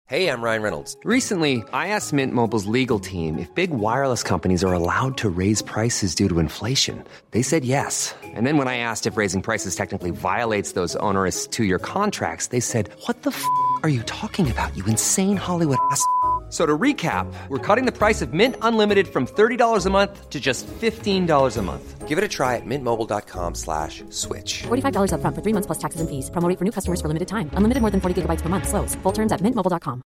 Hey, I'm Ryan Reynolds. Recently, I asked Mint Mobile's legal team if big wireless companies are allowed to raise prices due to inflation. They said yes. And then when I asked if raising prices technically violates those onerous two-year contracts, they said, "What the f*** are you talking about, you insane Hollywood ass?" So to recap, we're cutting the price of Mint Unlimited from $30 a month to just $15 a month. Give it a try at mintmobile.com/switch. $45 up front for 3 months plus taxes and fees. Promo rate for new customers for limited time. Unlimited more than 40 gigabytes per month. Slows full terms at mintmobile.com.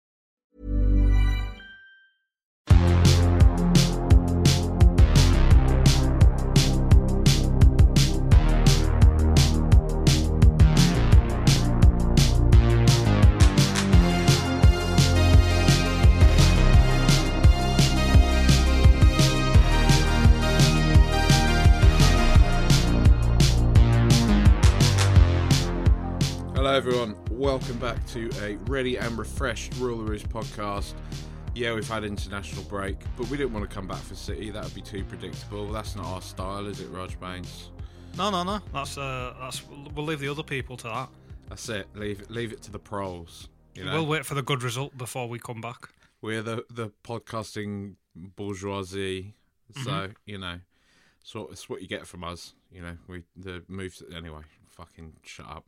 Hello everyone, welcome back to a ready and refreshed Rule the Roost podcast. Yeah, we've had international break, but we didn't want to come back for City. That would be too predictable. That's not our style, is it, Rog Baines? No. That's we'll leave the other people to that. That's it. Leave it to the pros. You know? We'll wait for the good result before we come back. We're the podcasting bourgeoisie, so you know, so it's what you get from us. You know, the moves anyway. Fucking shut up.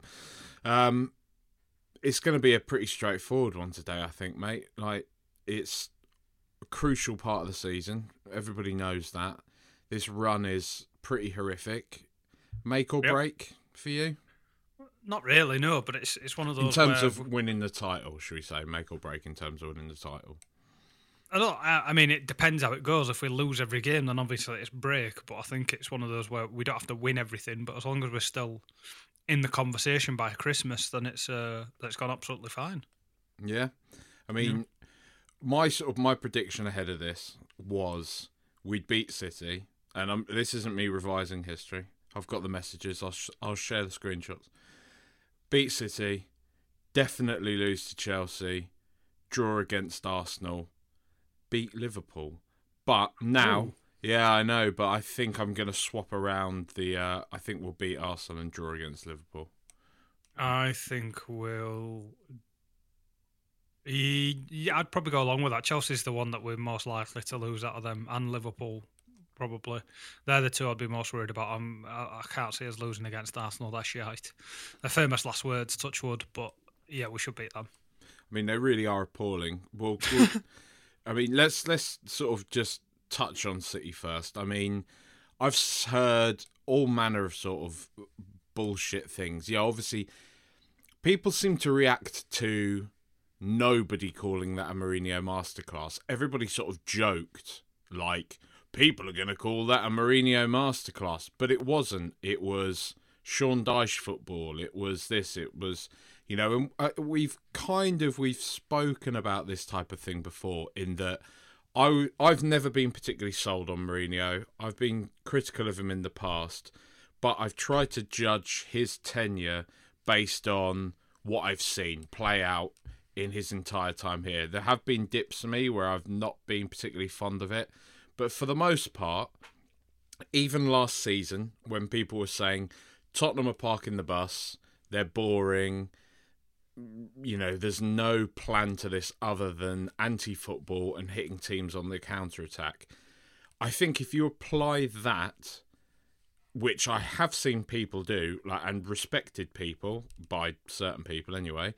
It's going to be a pretty straightforward one today, I think, mate. Like, it's a crucial part of the season. Everybody knows that. This run is pretty horrific. Make or break for you? Not really, no, but it's one of those. In terms of winning the title, should we say? Make or break in terms of winning the title? I mean, it depends how it goes. If we lose every game, then obviously it's break. But I think it's one of those where we don't have to win everything. But as long as we're still in the conversation by Christmas, then it's gone absolutely fine. Yeah, I mean, my prediction ahead of this was we'd beat City, and this isn't me revising history. I've got the messages. I'll share the screenshots. Beat City, definitely lose to Chelsea, draw against Arsenal, beat Liverpool. But now, yeah, I know, but I think I'm going to swap around I think we'll beat Arsenal and draw against Liverpool. I think I'd probably go along with that. Chelsea's the one that we're most likely to lose out of them, and Liverpool probably. They're the two I'd be most worried about. I can't see us losing against Arsenal. They're shite. They're famous last words, touch wood, but yeah, we should beat them. I mean, they really are appalling. Well I mean, let's sort of just touch on City first. I mean, I've heard all manner of sort of bullshit things. Yeah, obviously, people seem to react to nobody calling that a Mourinho masterclass. Everybody sort of joked, like, people are going to call that a Mourinho masterclass. But it wasn't. It was Sean Dyche football. It was this. It was, you know, and we've spoken about this type of thing before in that I've never been particularly sold on Mourinho. I've been critical of him in the past, but I've tried to judge his tenure based on what I've seen play out in his entire time here. There have been dips for me where I've not been particularly fond of it, but for the most part, even last season when people were saying Tottenham are parking the bus, they're boring, you know, there's no plan to this other than anti-football and hitting teams on the counter-attack. I think if you apply that, which I have seen people do, like, and respected people, by certain people anyway,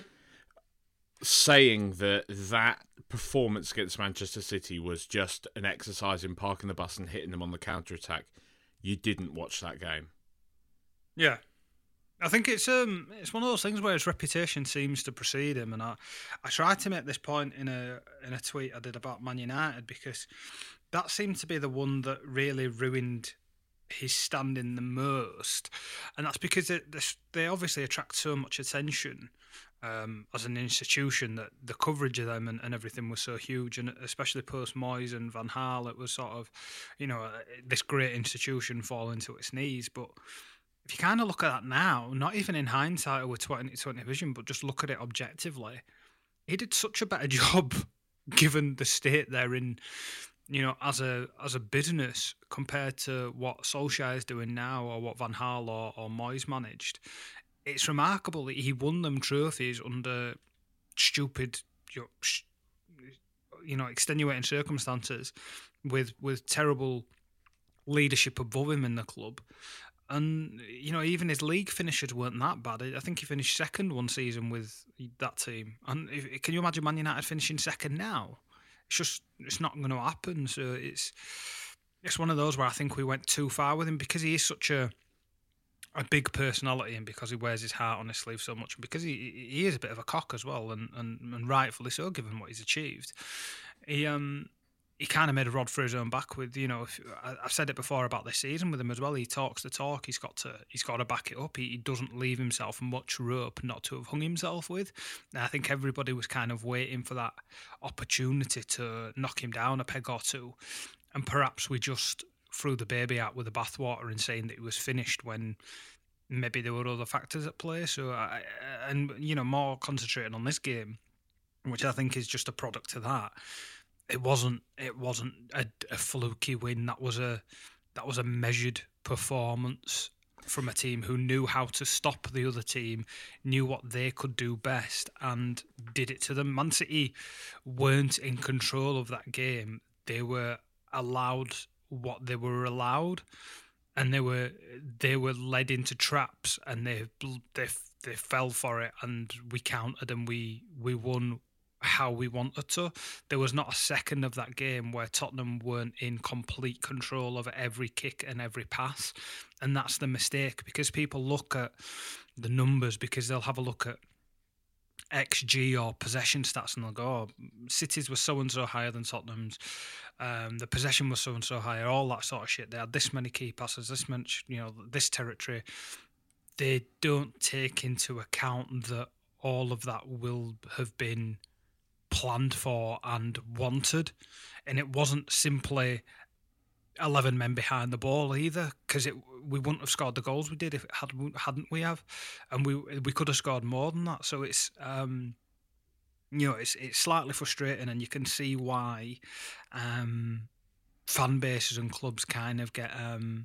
saying that performance against Manchester City was just an exercise in parking the bus and hitting them on the counter-attack, you didn't watch that game. Yeah. I think it's one of those things where his reputation seems to precede him, and I tried to make this point in a tweet I did about Man United, because that seemed to be the one that really ruined his standing the most, and that's because they obviously attract so much attention as an institution, that the coverage of them and everything was so huge, and especially post Moyes and Van Gaal, it was sort of, you know, this great institution falling to its knees. But if you kind of look at that now, not even in hindsight or with 2020 vision, but just look at it objectively, he did such a better job given the state they're in, you know, as a business compared to what Solskjaer is doing now or what Van Gaal or Moyes managed. It's remarkable that he won them trophies under stupid extenuating circumstances with terrible leadership above him in the club. And, even his league finishes weren't that bad. I think he finished second one season with that team. And can you imagine Man United finishing second now? It's not going to happen. So it's one of those where I think we went too far with him because he is such a big personality and because he wears his heart on his sleeve so much and because he is a bit of a cock as well and rightfully so given what he's achieved. He kind of made a rod for his own back with, I've said it before about this season with him as well. He talks the talk. He's got to back it up. He doesn't leave himself much rope not to have hung himself with. And I think everybody was kind of waiting for that opportunity to knock him down a peg or two. And perhaps we just threw the baby out with the bathwater and saying that he was finished when maybe there were other factors at play. So, more concentrating on this game, which I think is just a product of that. It wasn't a fluky win. That was a measured performance from a team who knew how to stop the other team, knew what they could do best, and did it to them. Man City weren't in control of that game. They were allowed what they were allowed, and they were led into traps, and they fell for it, and we countered, and we won how we wanted to. There was not a second of that game where Tottenham weren't in complete control of every kick and every pass, and that's the mistake, because people look at the numbers, because they'll have a look at XG or possession stats and they'll go, oh, City's was so-and-so higher than Tottenham's, the possession was so-and-so higher, all that sort of shit. They had this many key passes, this much, this territory. They don't take into account that all of that will have been planned for and wanted, and it wasn't simply 11 men behind the ball either, because we wouldn't have scored the goals we did if hadn't we have, and we could have scored more than that. So it's it's slightly frustrating, and you can see why fan bases and clubs kind of get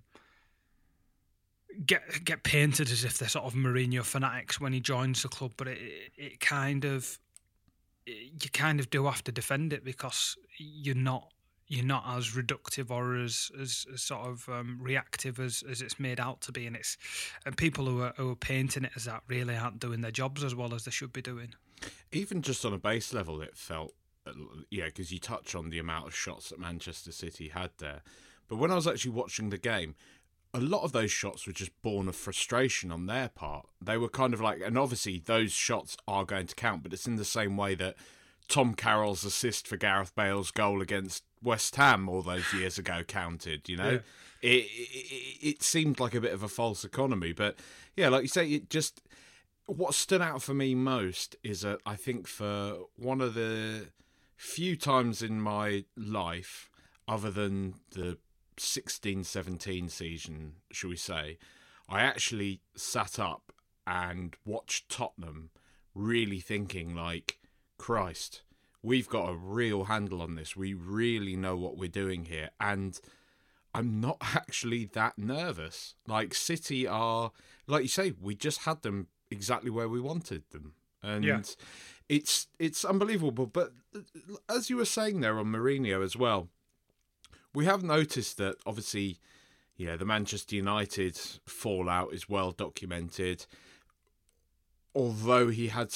painted as if they're sort of Mourinho fanatics when he joins the club, but it kind of, you kind of do have to defend it, because you're not as reductive or as sort of reactive as it's made out to be, and people who are painting it as that really aren't doing their jobs as well as they should be doing. Even just on a base level, it felt, because you touch on the amount of shots that Manchester City had there, but when I was actually watching the game, a lot of those shots were just born of frustration on their part. They were kind of like, and obviously those shots are going to count, but it's in the same way that Tom Carroll's assist for Gareth Bale's goal against West Ham all those years ago counted, Yeah. It seemed like a bit of a false economy, but yeah, like you say, it just, what stood out for me most is that I think for one of the few times in my life, other than the 16-17 season, shall we say, I actually sat up and watched Tottenham really thinking like, Christ, we've got a real handle on this. We really know what we're doing here. And I'm not actually that nervous. Like, City are, like you say, we just had them exactly where we wanted them. And it's unbelievable. But as you were saying there on Mourinho as well, we have noticed that, obviously, the Manchester United fallout is well documented. Although he had,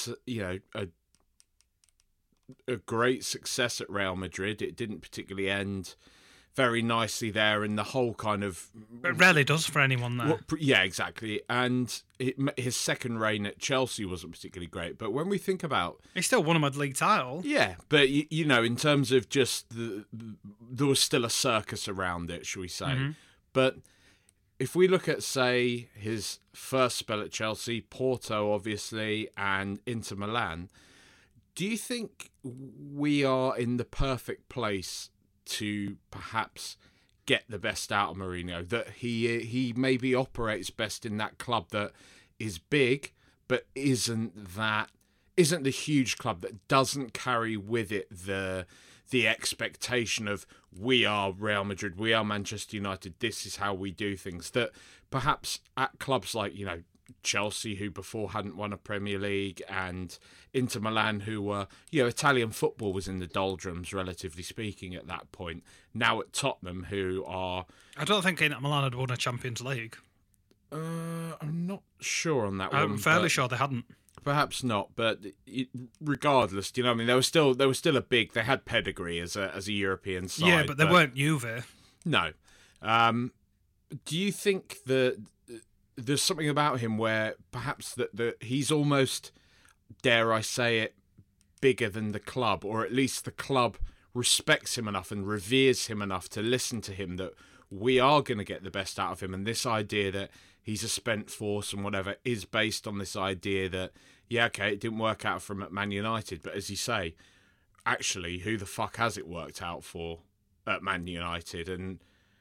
a great success at Real Madrid, it didn't particularly end very nicely there, and the whole kind of... It rarely does for anyone there. Yeah, exactly. And his second reign at Chelsea wasn't particularly great. But when we think about... He still won a league title. Yeah, but, in terms of just... there was still a circus around it, shall we say. Mm-hmm. But if we look at, say, his first spell at Chelsea, Porto, obviously, and Inter Milan, do you think we are in the perfect place to perhaps get the best out of Mourinho? That he maybe operates best in that club that is big, but isn't the huge club, that doesn't carry with it the expectation of, we are Real Madrid, we are Manchester United, this is how we do things. That perhaps at clubs like, Chelsea, who before hadn't won a Premier League, and Inter Milan, who were, Italian football was in the doldrums, relatively speaking, at that point. Now at Tottenham, who are... I don't think Inter Milan had won a Champions League. I'm not sure on that one. I'm fairly sure they hadn't. Perhaps not, but regardless, I mean, they were still a big. They had pedigree as a European side. Yeah, but they weren't Juve. No. Do you think that there's something about him where perhaps that he's almost, dare I say it, bigger than the club, or at least the club respects him enough and reveres him enough to listen to him, that we are going to get the best out of him, and this idea that he's a spent force and whatever is based on this idea that, yeah, okay, it didn't work out for him at Man United, but as you say, actually, who the fuck has it worked out for at Man United? And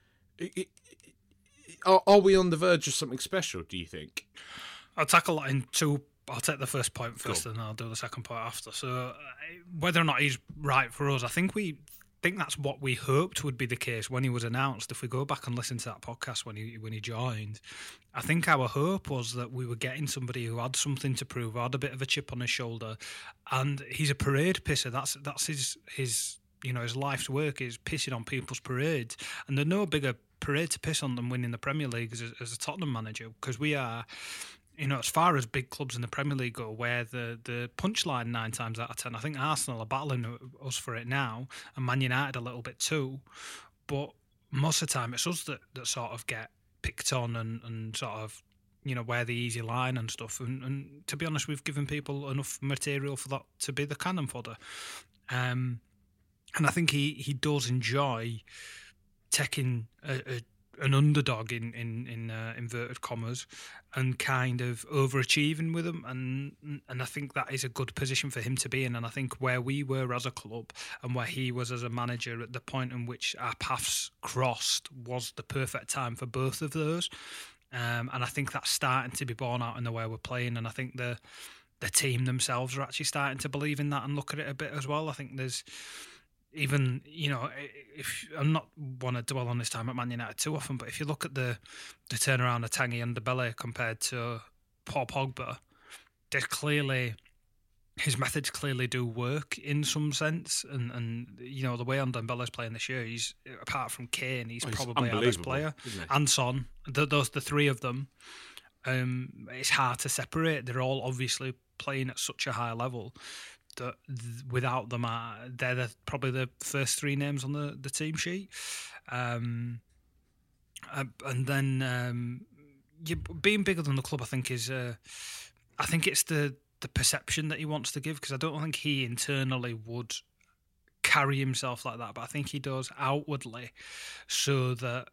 are we on the verge of something special, do you think? I'll tackle that in two. I'll take the first point first, and I'll do the second point after. So, whether or not he's right for us, I think that's what we hoped would be the case when he was announced. If we go back and listen to that podcast when he joined, I think our hope was that we were getting somebody who had something to prove, had a bit of a chip on his shoulder, and he's a parade pisser. That's his his life's work is pissing on people's parades, and there's no bigger parade to piss on than winning the Premier League as a Tottenham manager, because we are. As far as big clubs in the Premier League go, where the punchline 9 times out of 10, I think Arsenal are battling us for it now, and Man United a little bit too. But most of the time, it's us that sort of get picked on and sort of, wear the easy line and stuff. And to be honest, we've given people enough material for that to be the cannon fodder. And I think he does enjoy taking an underdog in inverted commas and kind of overachieving with them, and I think that is a good position for him to be in. And I think where we were as a club and where he was as a manager at the point in which our paths crossed was the perfect time for both of those, and I think that's starting to be borne out in the way we're playing, and I think the team themselves are actually starting to believe in that and look at it a bit as well. I think there's even, if I'm not want to dwell on this time at Man United too often, but if you look at the turnaround of Tanguy and Dembele compared to Paul Pogba, his methods clearly do work in some sense, and the way Dembele's playing this year, he's, apart from Kane, he's probably our best player, and Son. The three of them, it's hard to separate. They're all obviously playing at such a high level that without them, they're probably the first 3 names on the team sheet. And then being bigger than the club, I think is, I think it's the perception that he wants to give, because I don't think he internally would carry himself like that, but I think he does outwardly, so that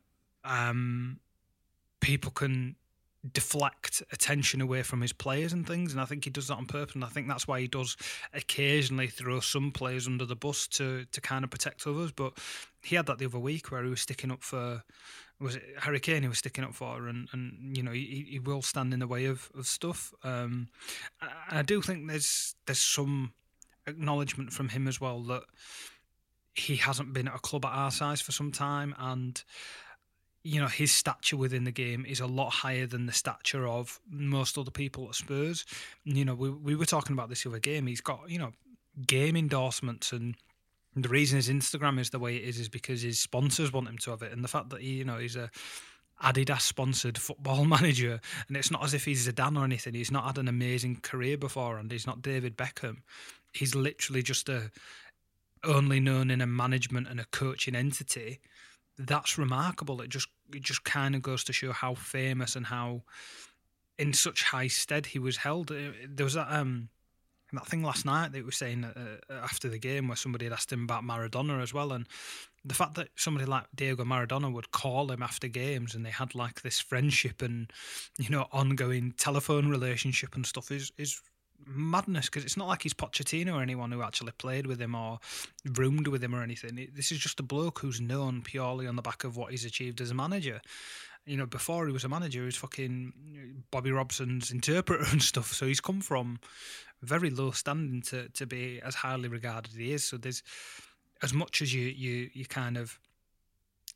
people can deflect attention away from his players and things, and I think he does that on purpose, and I think that's why he does occasionally throw some players under the bus to kind of protect others. But he had that the other week where he was sticking up for, was it Harry Kane he was sticking up for, and he will stand in the way of stuff. I do think there's some acknowledgement from him as well that he hasn't been at a club at our size for some time, and his stature within the game is a lot higher than the stature of most other people at Spurs. We were talking about this the other game. He's got, game endorsements, and the reason his Instagram is the way it is because his sponsors want him to have it. And the fact that he's a Adidas sponsored football manager, and it's not as if he's Zidane or anything. He's not had an amazing career before, and he's not David Beckham. He's literally just only known in a management and a coaching entity. That's remarkable. It just kind of goes to show how famous and how in such high stead he was held. There was that thing last night that he was saying after the game where somebody had asked him about Maradona as well, and the fact that somebody like Diego Maradona would call him after games and they had like this friendship and ongoing telephone relationship and stuff is madness, because it's not like he's Pochettino or anyone who actually played with him or roomed with him or anything. This is just a bloke who's known purely on the back of what he's achieved as a manager. Before he was a manager, he was fucking Bobby Robson's interpreter and stuff, so he's come from very low standing to be as highly regarded as he is. So there's, as much as you kind of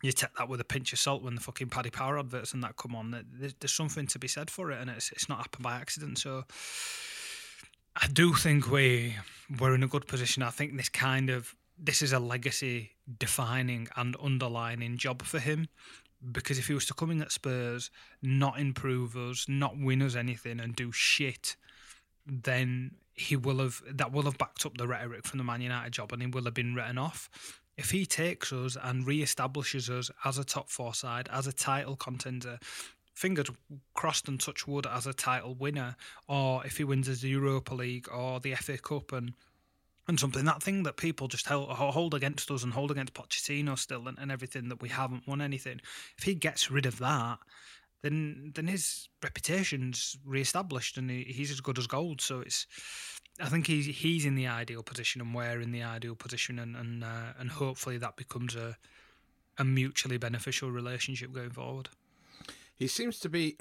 you take that with a pinch of salt when the fucking Paddy Power adverts and that come on. There's something to be said for it, and it's not happened by accident. So I do think we're in a good position. I think this is a legacy defining and underlining job for him, because if he was to come in at Spurs, not improve us, not win us anything, and do shit, then that will have backed up the rhetoric from the Man United job, and he will have been written off. If he takes us and re-establishes us as a top four side, as a title contender, fingers crossed and touch wood, as a title winner, or if he wins as the Europa League or the FA Cup and something, that thing that people just hold against us and hold against Pochettino still and everything, that we haven't won anything, if he gets rid of that, then his reputation's re-established and he's as good as gold. So I think he's in the ideal position, and we're in the ideal position, and hopefully that becomes a mutually beneficial relationship going forward. He seems to be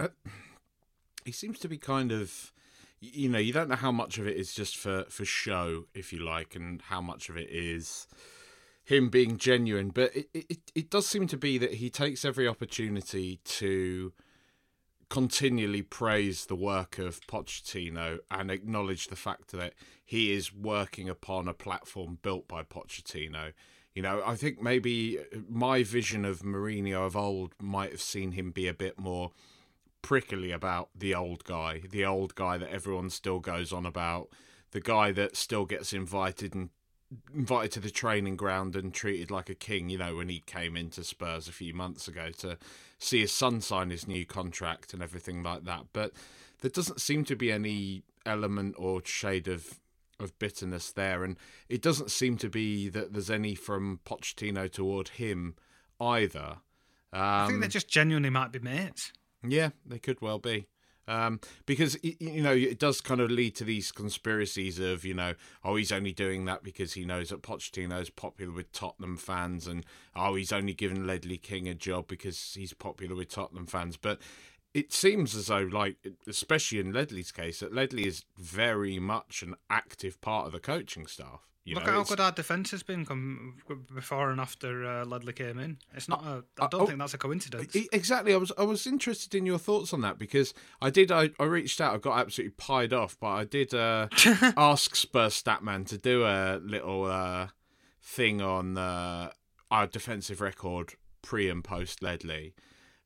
kind of, you know, you don't know how much of it is just for show, if you like, and how much of it is him being genuine. But it does seem to be that he takes every opportunity to continually praise the work of Pochettino and acknowledge the fact that he is working upon a platform built by Pochettino. You know, I think maybe my vision of Mourinho of old might have seen him be a bit more prickly about the old guy that everyone still goes on about, the guy that still gets invited to the training ground and treated like a king, you know, when he came into Spurs a few months ago to see his son sign his new contract and everything like that. But there doesn't seem to be any element or shade of bitterness there, and it doesn't seem to be that there's any from Pochettino toward him either. I think they just genuinely might be mates. Yeah, they could well be. Because, you know, it does kind of lead to these conspiracies of, you know, oh, he's only doing that because he knows that Pochettino's popular with Tottenham fans, and, oh, he's only given Ledley King a job because he's popular with Tottenham fans. But it seems as though, like, especially in Ledley's case, that Ledley is very much an active part of the coaching staff. Look at how good our defence has been before and after Ledley came in. It's not. I don't think that's a coincidence. Exactly. I was interested in your thoughts on that, because I reached out. I got absolutely pied off, but I did ask Spurs Statman to do a little thing on our defensive record pre and post Ledley.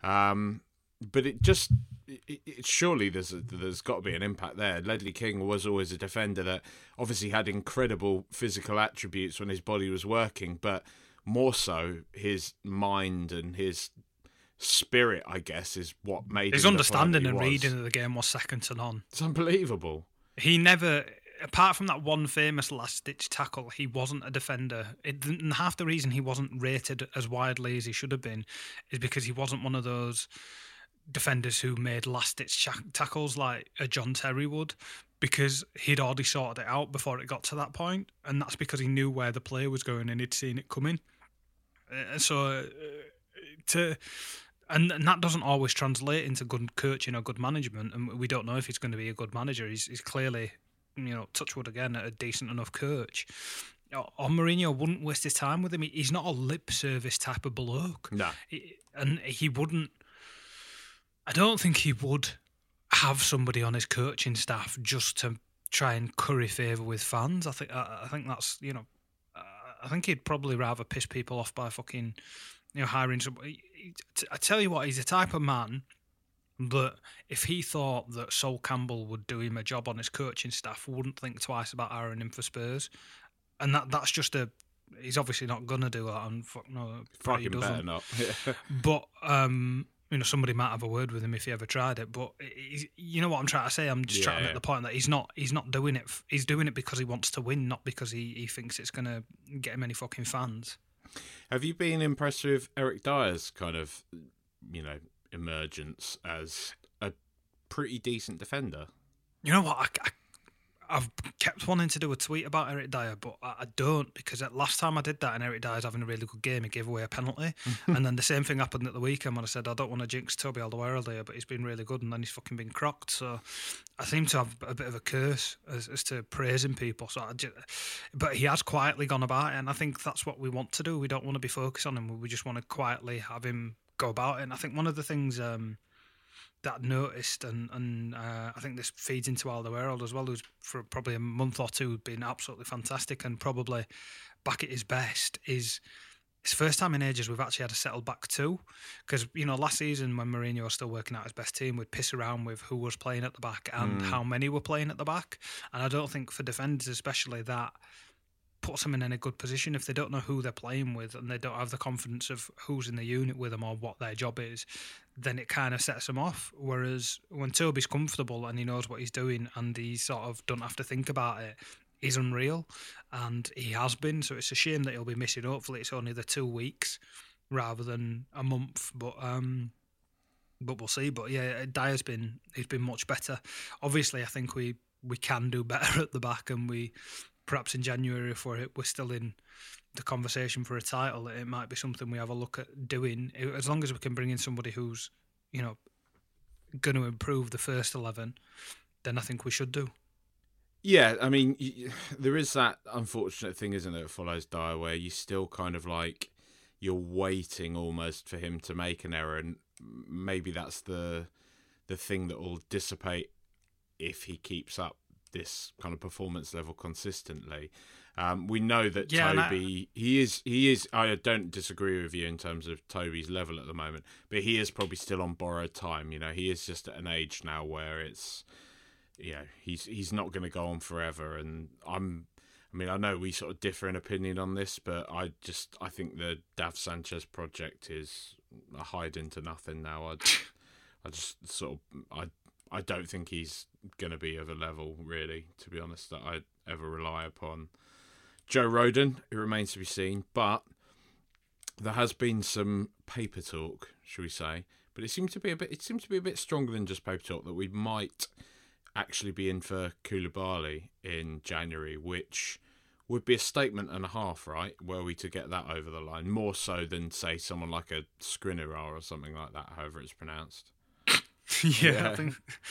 But surely there's got to be an impact there. Ledley King was always a defender that obviously had incredible physical attributes when his body was working, but more so his mind and his spirit, I guess, is what made his him understanding and reading of the game was second to none. It's unbelievable. He never, apart from that one famous last-ditch tackle, he wasn't a defender. And half the reason he wasn't rated as widely as he should have been is because he wasn't one of those defenders who made last-ditch tackles like a John Terry would, because he'd already sorted it out before it got to that point, and that's because he knew where the play was going and he'd seen it coming. And that doesn't always translate into good coaching or good management, and we don't know if he's going to be a good manager. He's clearly, you know, touch wood again, a decent enough coach. Or Mourinho wouldn't waste his time with him. He's not a lip service type of bloke. No. And he wouldn't. I don't think he would have somebody on his coaching staff just to try and curry favour with fans. I think that's, you know, I think he'd probably rather piss people off by fucking, you know, hiring somebody. I tell you what, he's the type of man that if he thought that Sol Campbell would do him a job on his coaching staff, wouldn't think twice about hiring him for Spurs. And that's just he's obviously not going to do that, and fucking better not. But, you know, somebody might have a word with him if he ever tried it. But you know what I'm trying to say? I'm just trying to make the point that he's not doing it. He's doing it because he wants to win, not because he thinks it's going to get him any fucking fans. Have you been impressed with Eric Dyer's kind of, you know, emergence as a pretty decent defender? You know what? I've kept wanting to do a tweet about Eric Dyer, but I don't, because last time I did that and Eric Dyer's having a really good game, he gave away a penalty. And then the same thing happened at the weekend when I said, I don't want to jinx Toby Alderweireld here, but he's been really good, and then he's fucking been crocked. So I seem to have a bit of a curse as to praising people. But he has quietly gone about it, and I think that's what we want to do. We don't want to be focused on him. We just want to quietly have him go about it. And I think one of the things that I noticed, and I think this feeds into Alderweireld as well, who's for probably a month or two been absolutely fantastic and probably back at his best, is it's the first time in ages we've actually had a settled back two. Because, last season when Mourinho was still working out his best team, we'd piss around with who was playing at the back and how many were playing at the back. And I don't think for defenders especially that puts them in a good position. If they don't know who they're playing with and they don't have the confidence of who's in the unit with them or what their job is, then it kind of sets them off. Whereas when Toby's comfortable and he knows what he's doing and he sort of don't have to think about it, he's unreal, and he has been. So it's a shame that he'll be missing. Hopefully it's only the 2 weeks rather than a month, but we'll see. But yeah, Dyer's he's been much better. Obviously I think we can do better at the back, and we perhaps in January, if we're still in the conversation for a title, it might be something we have a look at doing. As long as we can bring in somebody who's, going to improve the first 11, then I think we should do. Yeah, I mean, there is that unfortunate thing, isn't it, that follows Dyer, where you still kind of like, you're waiting almost for him to make an error, and maybe that's the thing that will dissipate if he keeps up this kind of performance level consistently. We know that Toby, he is. I don't disagree with you in terms of Toby's level at the moment, but he is probably still on borrowed time. He is just at an age now where it's, he's not going to go on forever. And I know we sort of differ in opinion on this, but I think the Dav Sanchez project is a hide into nothing now. I don't think he's going to be of a level, really, to be honest, that I'd ever rely upon. Joe Rodon, it remains to be seen, but there has been some paper talk, shall we say, but it seemed to be a bit stronger than just paper talk, that we might actually be in for Koulibaly in January, which would be a statement and a half, right, were we to get that over the line, more so than, say, someone like a Skriniar or something like that, however it's pronounced. I think.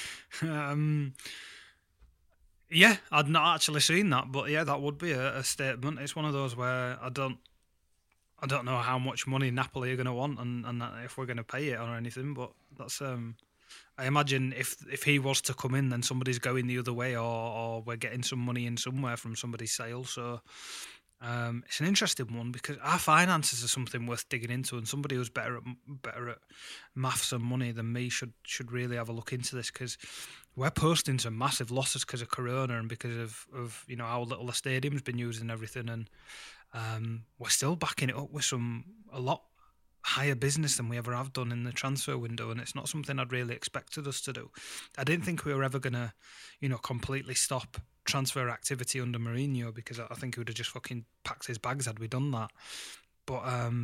I'd not actually seen that, but yeah, that would be a statement. It's one of those where I don't know how much money Napoli are going to want, and if we're going to pay it or anything. But that's I imagine if he was to come in, then somebody's going the other way, or we're getting some money in somewhere from somebody's sale. So. It's an interesting one because our finances are something worth digging into, and somebody who's better at maths and money than me should really have a look into this, because we're posting some massive losses because of Corona and because of how little the stadium's been used and everything, and we're still backing it up with a lot higher business than we ever have done in the transfer window, and it's not something I'd really expected us to do. I didn't think we were ever gonna completely stop transfer activity under Mourinho, because I think he would have just fucking packed his bags had we done that. But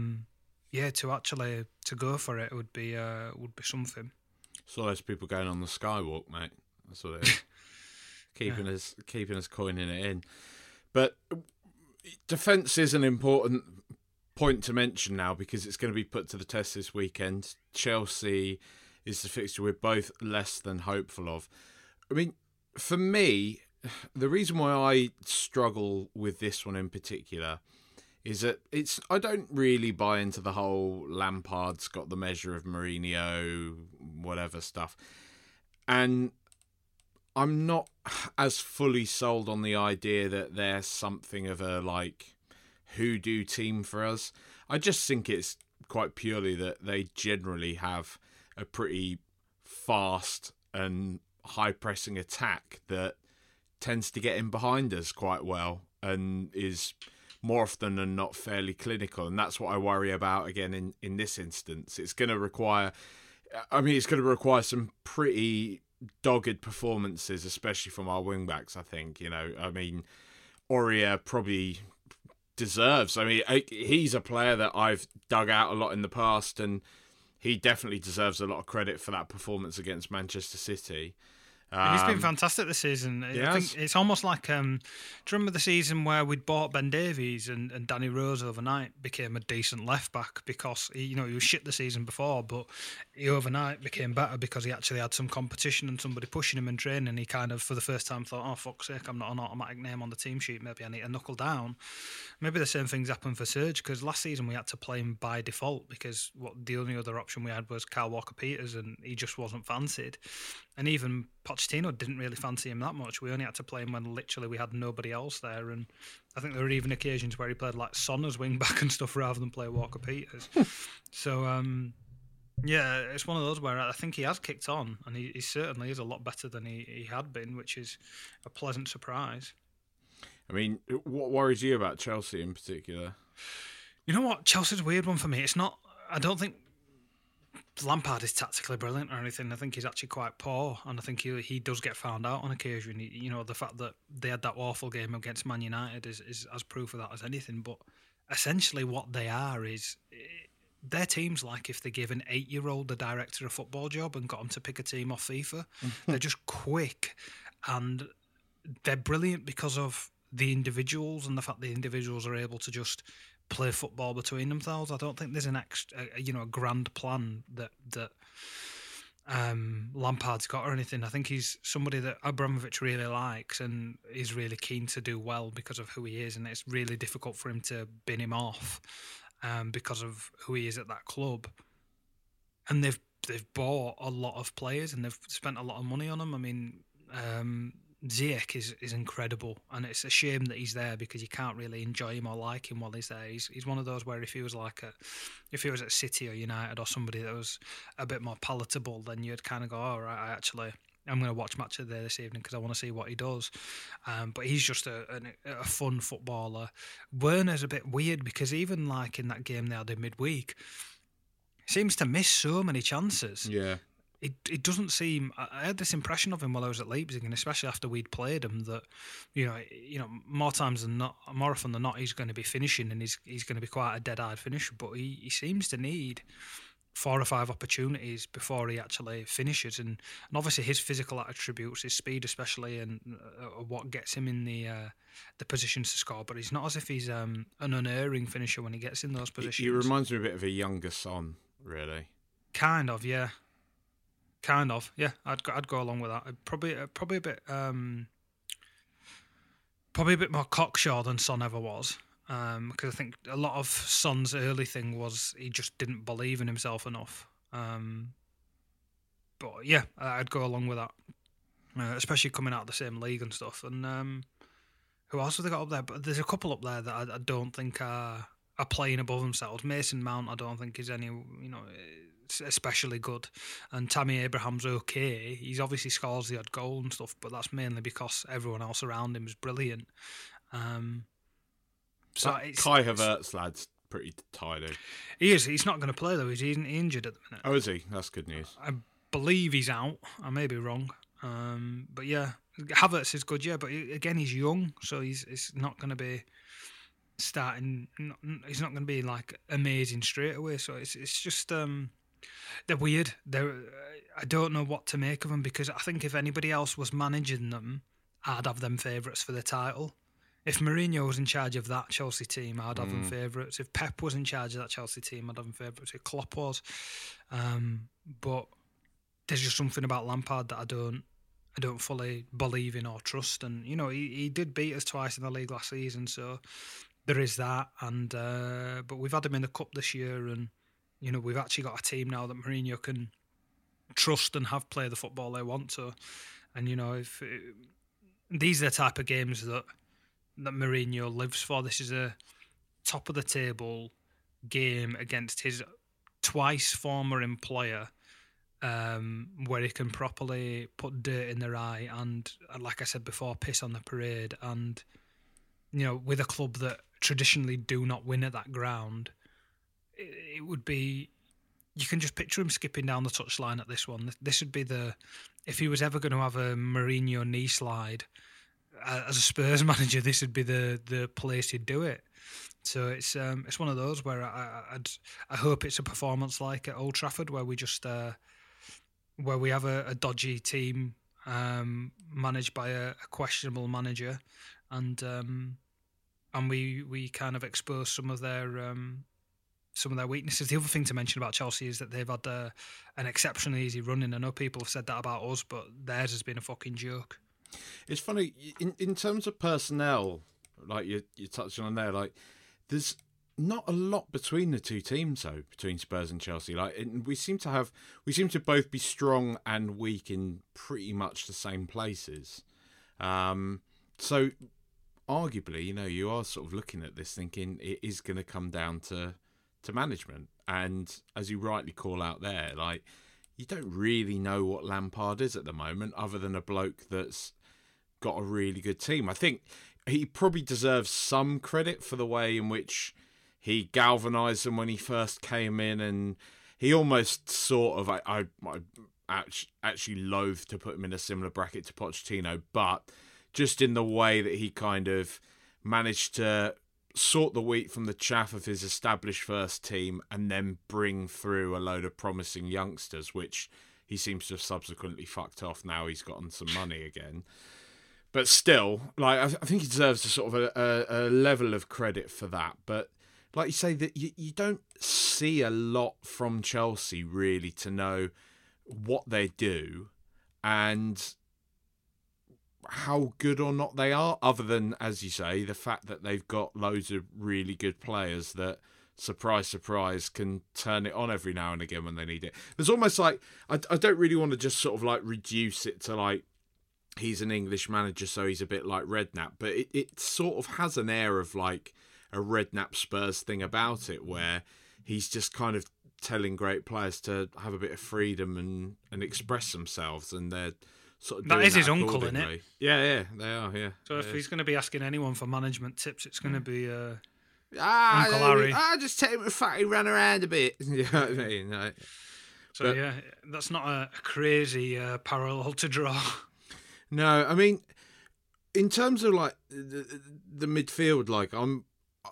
to go for it would be something. So those people going on the skywalk, mate. That's what it is. keeping us coining it in. But defence is an important point to mention now, because it's going to be put to the test this weekend. Chelsea is the fixture we're both less than hopeful of. I mean, for me, the reason why I struggle with this one in particular is that I don't really buy into the whole Lampard's got the measure of Mourinho, whatever stuff. And I'm not as fully sold on the idea that they're something of a hoodoo team for us. I just think it's quite purely that they generally have a pretty fast and high pressing attack that tends to get in behind us quite well and is more often than not fairly clinical, and that's what I worry about again in this instance. It's going to require some pretty dogged performances, especially from our wing backs, I think. Aurier probably deserves. He's a player that I've dug out a lot in the past, and he definitely deserves a lot of credit for that performance against Manchester City. He's been fantastic this season. I think it's almost like, do you remember the season where we'd bought Ben Davies and Danny Rose overnight became a decent left back because he was shit the season before, but he overnight became better because he actually had some competition and somebody pushing him in training, and he kind of for the first time thought, oh fuck's sake, I'm not an automatic name on the team sheet, maybe I need to knuckle down. Maybe the same things happened for Serge, because last season we had to play him by default because the only other option we had was Kyle Walker-Peters, and he just wasn't fancied. And even Pochettino didn't really fancy him that much. We only had to play him when literally we had nobody else there. And I think there were even occasions where he played like Son as wing back and stuff rather than play Walker-Peters. So, yeah, it's one of those where I think he has kicked on, and he certainly is a lot better than he had been, which is a pleasant surprise. I mean, what worries you about Chelsea in particular? You know what? Chelsea's a weird one for me. It's not... I don't think Lampard is tactically brilliant or anything. I think he's actually quite poor, and I think he does get found out on occasion. The fact that they had that awful game against Man United is as proof of that as anything. But essentially what they are is... Their team's like if they gave an 8-year-old the director of football job and got him to pick a team off FIFA. They're just quick, and they're brilliant because of the individuals and the fact the individuals are able to just play football between themselves. I don't think there's a grand plan that Lampard's got or anything. I think he's somebody that Abramovich really likes and is really keen to do well because of who he is, and it's really difficult for him to bin him off because of who he is at that club. And they've bought a lot of players and they've spent a lot of money on them. I mean, Ziyech is incredible, and it's a shame that he's there because you can't really enjoy him or like him while he's there. He's one of those where if he was at City or United or somebody that was a bit more palatable, then you'd kind of go, all right, I'm going to watch Match of the Day this evening because I want to see what he does. But he's just a fun footballer. Werner's a bit weird because even like in that game they had in midweek, he seems to miss so many chances. Yeah. It doesn't seem... I had this impression of him while I was at Leipzig, and especially after we'd played him, that more often than not, he's going to be finishing, and he's going to be quite a dead-eyed finisher. But he seems to need 4 or 5 opportunities before he actually finishes, and obviously his physical attributes, his speed especially, and what gets him in the positions to score. But it's not as if he's an unerring finisher when he gets in those positions. He reminds me a bit of a younger Son, really. Kind of, yeah. I'd go along with that. Probably a bit more cocksure than Son ever was, because I think a lot of Son's early thing was he just didn't believe in himself enough. But yeah, I'd go along with that, especially coming out of the same league and stuff. And who else have they got up there? But there's a couple up there that I don't think are playing above themselves. Mason Mount, I don't think is any, especially good, and Tammy Abraham's okay. He's obviously scores the odd goal and stuff, but that's mainly because everyone else around him is brilliant. So Kai Havertz, lad's pretty tidy. He is. He's not going to play though. He's injured at the minute. Oh, is he? That's good news. I believe he's out. I may be wrong. But yeah, Havertz is good. Yeah, but again, he's young, so he's not going to be starting. He's not going to be like amazing straight away. So it's just. They're weird. I don't know what to make of them, because I think if anybody else was managing them, I'd have them favourites for the title. If Mourinho was in charge of that Chelsea team, I'd have them favourites. If Pep was in charge of that Chelsea team, I'd have them favourites. If Klopp was, but there's just something about Lampard that I don't fully believe in or trust. And he did beat us twice in the league last season, so there is that. And but we've had him in the cup this year, and we've actually got a team now that Mourinho can trust and have play the football they want to. And, if these are the type of games that Mourinho lives for. This is a top-of-the-table game against his twice former employer, where he can properly put dirt in their eye and, like I said before, piss on the parade. And, with a club that traditionally do not win at that ground, it would be... You can just picture him skipping down the touchline at this one. This would be if he was ever going to have a Mourinho knee slide as a Spurs manager, this would be the place he'd do it. So it's one of those where I hope it's a performance like at Old Trafford, where we just where we have a dodgy team managed by a questionable manager, and we kind of exposed some of their weaknesses. The other thing to mention about Chelsea is that they've had an exceptionally easy run in. I know people have said that about us, but theirs has been a fucking joke. It's funny in terms of personnel, like you're touching on there. Like, there's not a lot between the two teams though, between Spurs and Chelsea. Like, we seem to both be strong and weak in pretty much the same places. So arguably, you are sort of looking at this thinking it is going to come down to management. And as you rightly call out there, like, you don't really know what Lampard is at the moment, other than a bloke that's got a really good team. I think he probably deserves some credit for the way in which he galvanised them when he first came in, and he almost sort of, I actually loathe to put him in a similar bracket to Pochettino, but just in the way that he kind of managed to sort the wheat from the chaff of his established first team and then bring through a load of promising youngsters, which he seems to have subsequently fucked off. Now he's gotten some money again. But still, like, I think he deserves a sort of a level of credit for that. But like you say, that you don't see a lot from Chelsea really to know what they do and how good or not they are, other than, as you say, the fact that they've got loads of really good players that, surprise, surprise, can turn it on every now and again when they need it. It's almost like, I don't really want to just sort of like reduce it to like, he's an English manager, so he's a bit like Redknapp, but it sort of has an air of like a Redknapp Spurs thing about it, where he's just kind of telling great players to have a bit of freedom and express themselves, and they're sort of that is his uncle, isn't it? Yeah, they are. Yeah. So if he's going to be asking anyone for management tips, it's going to be Uncle Harry. Just take him to fatty, run around a bit. You know what I mean? Like, so yeah, that's not a crazy parallel to draw. No, I mean, in terms of like the midfield, like one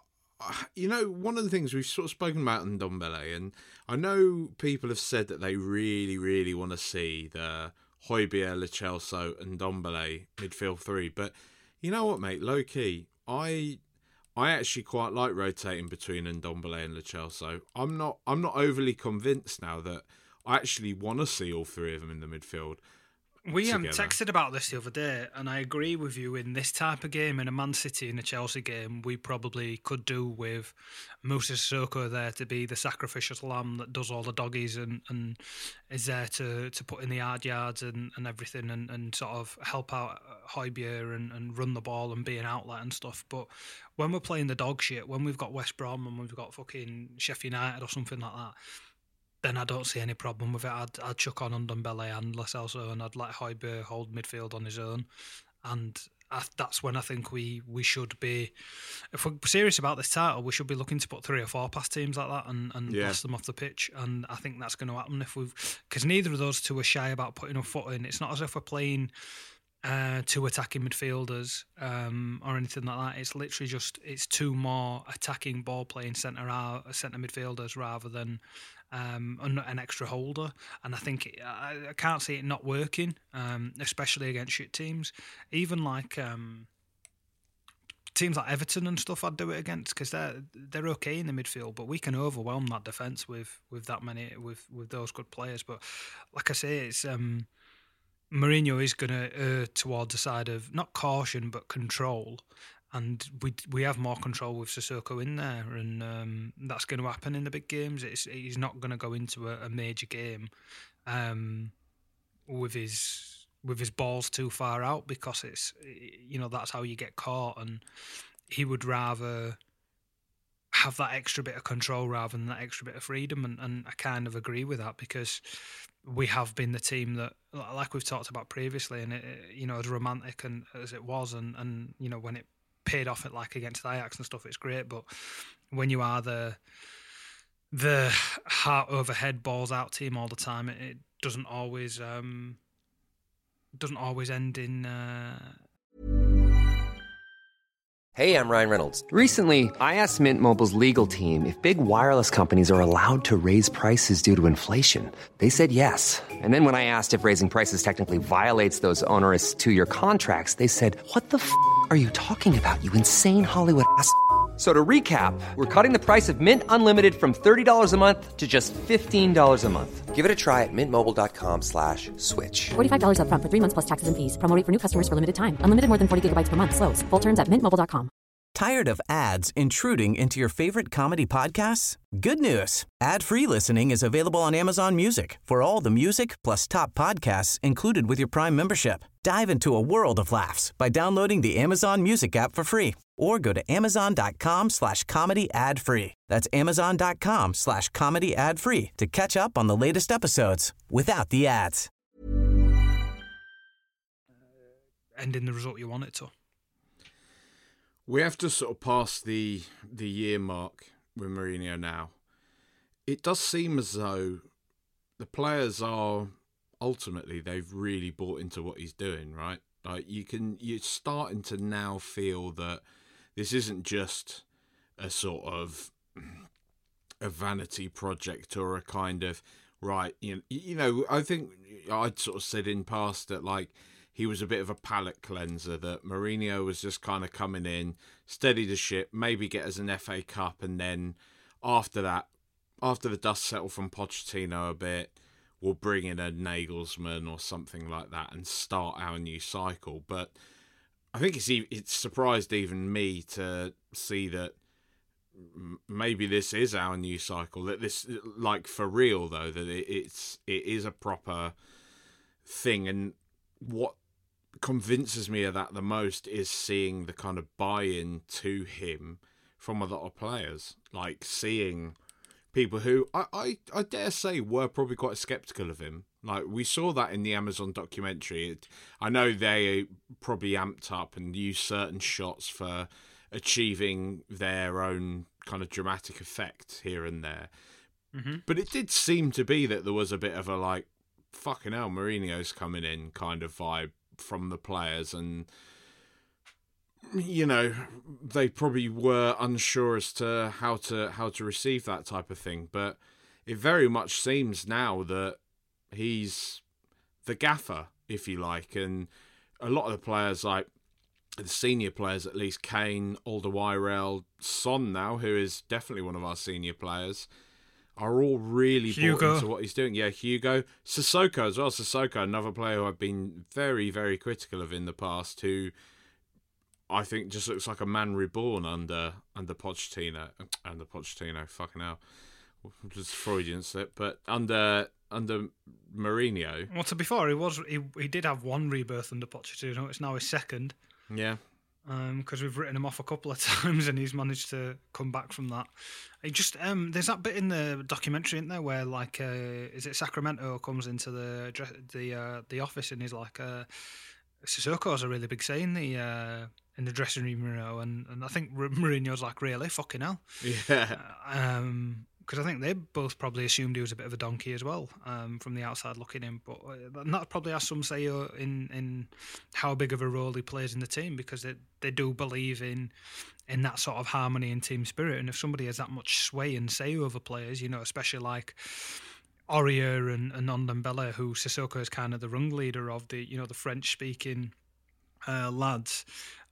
of the things we've sort of spoken about in Ndombele, and I know people have said that they really, really want to see the Højbjerg, Lo Celso and Ndombele midfield three. But you know what, mate? Low key, I actually quite like rotating between Ndombele and Lo Celso. I'm not overly convinced now that I actually want to see all three of them in the midfield. We texted about this the other day, and I agree with you. In this type of game, in a Man City and a Chelsea game, we probably could do with Moussa Sissoko there to be the sacrificial lamb that does all the doggies and is there to put in the hard yards and everything and sort of help out Højbjerg and run the ball and be an outlet and stuff. But when we're playing the dog shit, when we've got West Brom and we've got fucking Sheffield United or something like that, then I don't see any problem with it. I'd chuck on Ndombele and Lo Celso, and I'd let Højbjerg hold midfield on his own. And that's when I think we should be, if we're serious about this title, we should be looking to put 3 or 4 past teams like that and blast them off the pitch. And I think that's going to happen because neither of those two are shy about putting a foot in. It's not as if we're playing 2 attacking midfielders or anything like that. It's literally just it's 2 more attacking ball playing centre midfielders rather than an extra holder. And I think I can't see it not working, especially against shit teams. Even like teams like Everton and stuff, I'd do it against because they're okay in the midfield, but we can overwhelm that defence with that many with those good players. But like I say, it's Mourinho is going to err towards the side of not caution but control, and we have more control with Sissoko in there, and that's going to happen in the big games. He's not going to go into a major game with his balls too far out, because it's that's how you get caught, and he would rather have that extra bit of control rather than that extra bit of freedom, and I kind of agree with that because we have been the team that, like we've talked about previously, and it, as romantic and as it was, and when it paid off it like against Ajax and stuff, it's great. But when you are the heart over head balls out team all the time, it doesn't always end in. Hey, I'm Ryan Reynolds. Recently, I asked Mint Mobile's legal team if big wireless companies are allowed to raise prices due to inflation. They said yes. And then when I asked if raising prices technically violates those onerous 2-year contracts, they said, "What the f*** are you talking about, you insane Hollywood ass?" So to recap, we're cutting the price of Mint Unlimited from $30 a month to just $15 a month. Give it a try at mintmobile.com/switch. $45 up front for 3 months plus taxes and fees. Promo rate for new customers for limited time. Unlimited more than 40 gigabytes per month. Slows full terms at mintmobile.com. Tired of ads intruding into your favorite comedy podcasts? Good news. Ad-free listening is available on Amazon Music for all the music plus top podcasts included with your Prime membership. Dive into a world of laughs by downloading the Amazon Music app for free or go to amazon.com/comedy ad-free. That's amazon.com/comedy ad-free to catch up on the latest episodes without the ads. Ending the result you want it to. We have to sort of pass the year mark with Mourinho now. It does seem as though the players are ultimately, they've really bought into what he's doing, right? Like you're starting to now feel that this isn't just a sort of a vanity project or a kind of right. You know, I think I'd sort of said in past that like he was a bit of a palate cleanser, that Mourinho was just kind of coming in, steady the ship, maybe get us an FA Cup, and then after that, after the dust settled from Pochettino a bit, we'll bring in a Nagelsmann or something like that and start our new cycle. But I think it's surprised even me to see that maybe this is our new cycle, that this, like for real though, that it is a proper thing. And what convinces me of that the most is seeing the kind of buy-in to him from a lot of players, like seeing people who I dare say were probably quite sceptical of him. Like we saw that in the Amazon documentary. I know they probably amped up and used certain shots for achieving their own kind of dramatic effect here and there. Mm-hmm. But it did seem to be that there was a bit of a like, fucking hell, Mourinho's coming in kind of vibe from the players, and you know they probably were unsure as to how to receive that type of thing. But it very much seems now that he's the gaffer, if you like, and a lot of the players, like the senior players at least, Kane, Alderweireld, Son now, who is definitely one of our senior players, are all really bought into what he's doing. Yeah, Hugo. Sissoko as well. Sissoko, another player who I've been very, very critical of in the past, who I think just looks like a man reborn under Pochettino. Under Pochettino, fucking hell. Just Freudian slip. But under Mourinho. Well, to be fair, he did have one rebirth under Pochettino. It's now his second. Yeah. Because we've written him off a couple of times and he's managed to come back from that. He just there's that bit in the documentary, isn't there, where like is it Sacramento comes into the office and he's like Sissoko's a really big say in the dressing room, you know, and I think Mourinho's like, really, fucking hell, yeah. Because I think they both probably assumed he was a bit of a donkey as well, from the outside looking in. But that probably has some say in how big of a role he plays in the team, because they do believe in that sort of harmony and team spirit. And if somebody has that much sway and say over players, you know, especially like Aurier and Ndombele, who Sissoko is kind of the ringleader of, the French-speaking lads.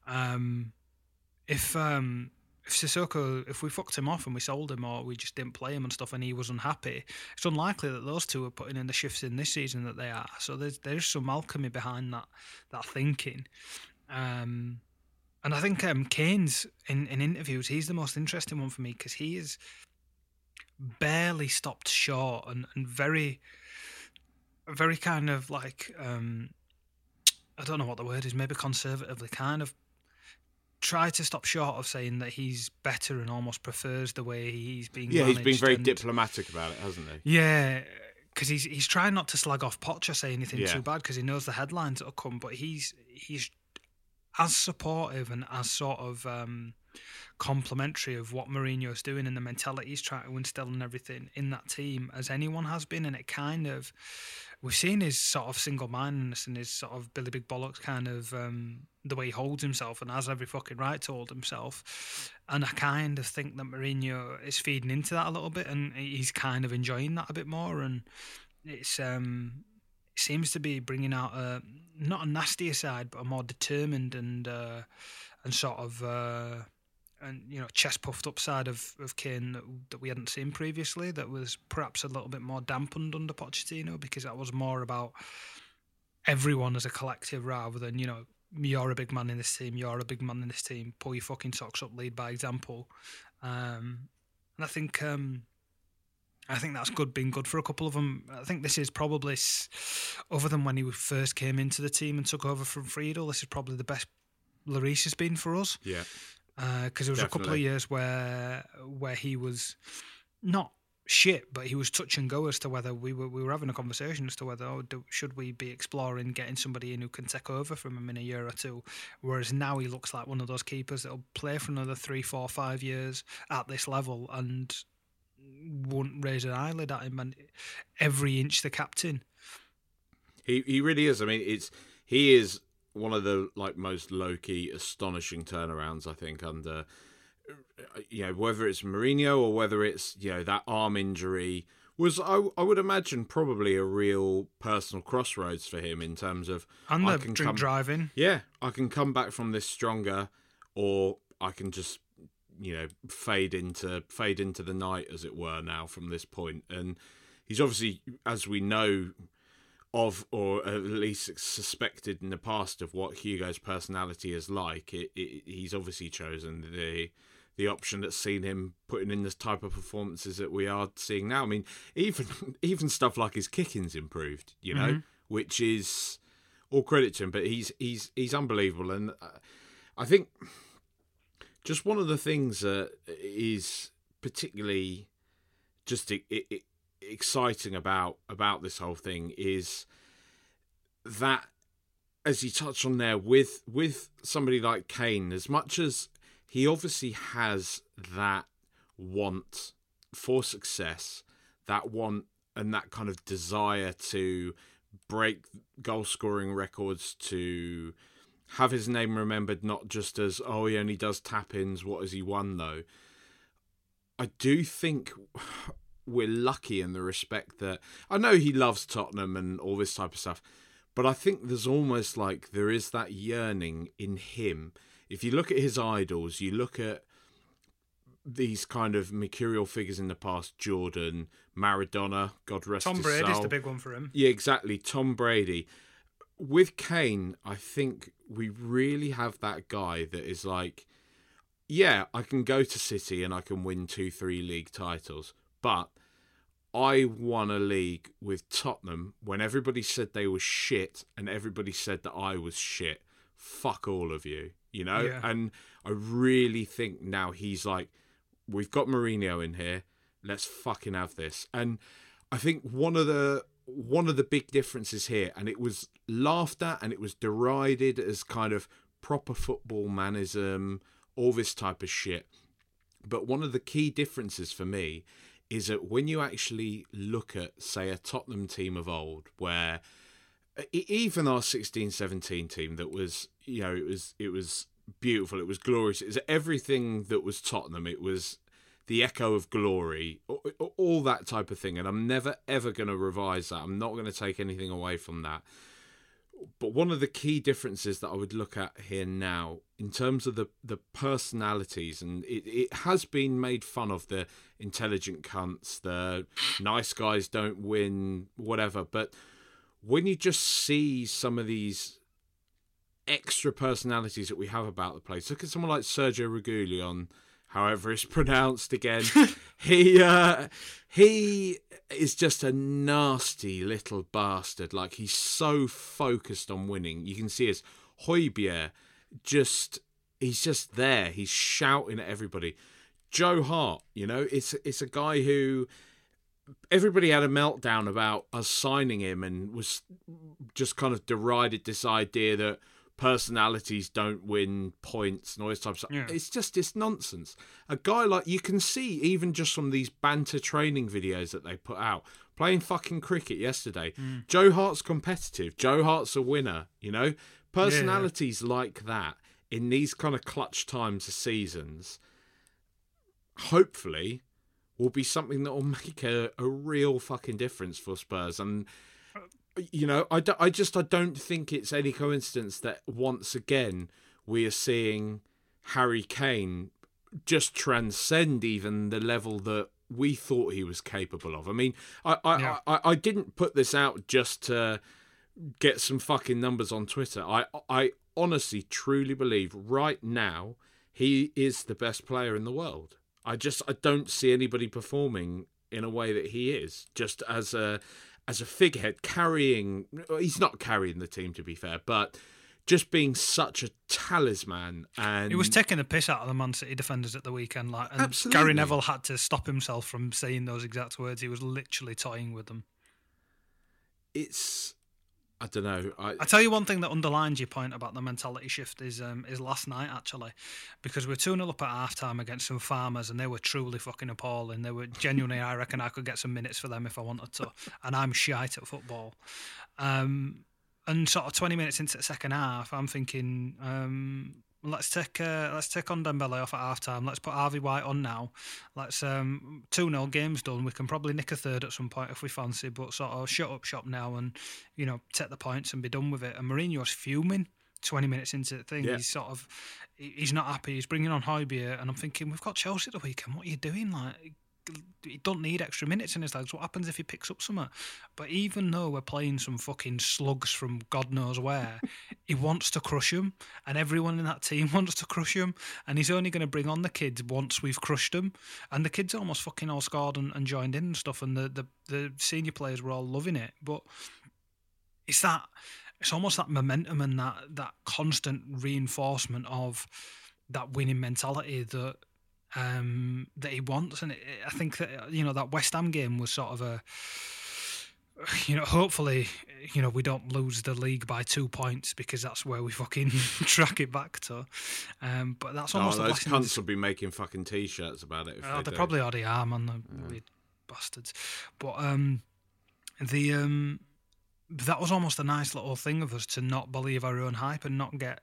If Sissoko, if we fucked him off and we sold him, or we just didn't play him and stuff, and he was unhappy, it's unlikely that those two are putting in the shifts in this season that they are. So there's some alchemy behind that thinking. And I think Kane's in interviews, he's the most interesting one for me, because he is barely stopped short and very, very kind of like I don't know what the word is, maybe conservatively kind of try to stop short of saying that he's better and almost prefers the way he's being managed. He's been very diplomatic about it, hasn't he? Yeah, because he's trying not to slag off Poch or say anything too bad, because he knows the headlines that'll come, but he's as supportive and as sort of complimentary of what Mourinho's doing and the mentality he's trying to instill and everything in that team as anyone has been. And it kind of, we've seen his sort of single-mindedness and his sort of Billy Big Bollocks kind of the way he holds himself, and has every fucking right to hold himself. And I kind of think that Mourinho is feeding into that a little bit, and he's kind of enjoying that a bit more. And it's it seems to be bringing out not a nastier side, but a more determined and sort of and chest puffed up side of Kane that we hadn't seen previously. That was perhaps a little bit more dampened under Pochettino, because that was more about everyone as a collective rather than you're a big man in this team, you're a big man in this team, pull your fucking socks up, lead by example. And I think that's been good for a couple of them. I think this is probably, other than when he first came into the team and took over from Friedel, this is probably the best Lloris has been for us. Yeah. Because there was a couple of years where he was not shit, but he was touch and go as to whether we were having a conversation as to whether should we be exploring getting somebody in who can take over from him in a year or two. Whereas now he looks like one of those keepers that'll play for another 3, 4, 5 years at this level and won't raise an eyelid at him, and every inch the captain. He really is. I mean, he is one of the most low-key astonishing turnarounds, I think, under whether it's Mourinho or whether it's that arm injury was, I would imagine, probably a real personal crossroads for him in terms of, and the drink driving. Yeah, I can come back from this stronger, or I can just fade into the night, as it were, now from this point. And he's obviously, as we know of, or at least suspected in the past, of what Hugo's personality is like, he's obviously chosen the option that's seen him putting in this type of performances that we are seeing now. I mean, even stuff like his kicking's improved, which is all credit to him. But he's unbelievable, and I think just one of the things that is particularly just exciting about this whole thing is that, as you touched on there, with somebody like Kane, as much as he obviously has that want for success, that want and that kind of desire to break goal-scoring records, to have his name remembered not just as, oh, he only does tap-ins, what has he won, though? I do think we're lucky in the respect that, I know he loves Tottenham and all this type of stuff, but I think there's almost there is that yearning in him. If you look at his idols, you look at these kind of mercurial figures in the past, Jordan, Maradona, God rest his soul. Tom Brady's the big one for him. Yeah, exactly, Tom Brady. With Kane, I think we really have that guy that is yeah, I can go to City and I can win 2-3 league titles, but I won a league with Tottenham when everybody said they were shit and everybody said that I was shit. Fuck all of you, Yeah. And I really think now he's we've got Mourinho in here, let's fucking have this. And I think one of the big differences here, and it was laughed at and it was derided as kind of proper football manism, all this type of shit. But one of the key differences for me is that when you actually look at, say, a Tottenham team of old, where even our 16-17 team that was, it was beautiful, it was glorious, it was everything that was Tottenham, it was the echo of glory, all that type of thing. And I'm never, ever going to revise that. I'm not going to take anything away from that. But one of the key differences that I would look at here now, in terms of the personalities, and it has been made fun of, the intelligent cunts, the nice guys don't win, whatever. But when you just see some of these extra personalities that we have about the place, look at someone like Sergio Reguilón, however it's pronounced again. He is just a nasty little bastard. He's so focused on winning. You can see his Højbjerg, he's just there. He's shouting at everybody. Joe Hart, it's a guy who everybody had a meltdown about us signing him and was just kind of derided this idea that personalities don't win points and all this type of stuff. Yeah. It's nonsense. A guy you can see even just from these banter training videos that they put out, playing fucking cricket yesterday. Joe Hart's competitive. Joe Hart's a winner, Personalities like that in these kind of clutch times of seasons, hopefully, will be something that will make a real fucking difference for Spurs. And I don't think it's any coincidence that once again we are seeing Harry Kane just transcend even the level that we thought he was capable of. I mean, I didn't put this out just to get some fucking numbers on Twitter. I honestly, truly believe right now he is the best player in the world. I don't see anybody performing in a way that he is, just as a figurehead carrying. He's not carrying the team, to be fair, but just being such a talisman. And he was taking the piss out of the Man City defenders at the weekend. And absolutely. Gary Neville had to stop himself from saying those exact words. He was literally toying with them. I don't know. I tell you one thing that underlines your point about the mentality shift is last night, actually, because we're 2-0 up at half-time against some Farmers, and they were truly fucking appalling. They were genuinely, I reckon I could get some minutes for them if I wanted to, and I'm shite at football. And sort of 20 minutes into the second half, I'm thinking, let's take on Dembele off at half-time. Let's put Harvey White on now. Let's 2-0, game's done. We can probably nick a third at some point if we fancy, but sort of shut up shop now and, take the points and be done with it. And Mourinho's fuming 20 minutes into the thing. Yeah. He's not happy. He's bringing on Højbjerg, and I'm thinking, we've got Chelsea the weekend. What are you doing? He don't need extra minutes in his legs. What happens if he picks up something? But even though we're playing some fucking slugs from God knows where, he wants to crush him, and everyone in that team wants to crush him, and he's only going to bring on the kids once we've crushed them. And the kids almost fucking all scored and joined in and stuff, and the senior players were all loving it. But it's almost that momentum and that constant reinforcement of that winning mentality that he wants. And I think that that West Ham game was sort of a hopefully we don't lose the league by 2 points, because that's where we fucking track it back to. But that's almost those cunts will be making fucking t-shirts about it. If they probably already are, man. The bastards. But that was almost a nice little thing of us to not believe our own hype and not get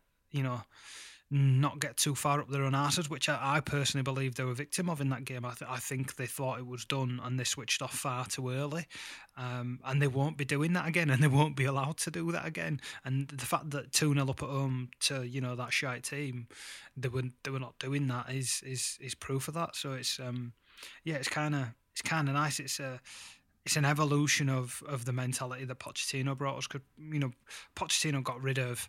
too far up their own arses, which I personally believe they were victim of in that game. I think they thought it was done and they switched off far too early, and they won't be doing that again, and they won't be allowed to do that again. And the fact that 2-0 up at home to that shite team, they were not doing that is proof of that. So it's kind of nice. It's an evolution of the mentality that Pochettino brought us. Pochettino got rid of